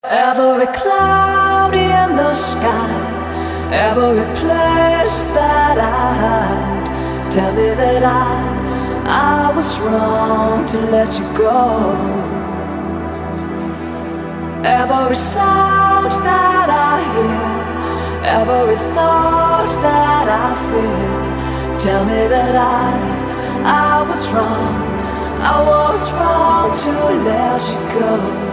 Every cloud in the sky, every place that I hide, tell me that I was wrong to let you go. Every sound that I hear, every thought that I feel, tell me that I was wrong to let you go.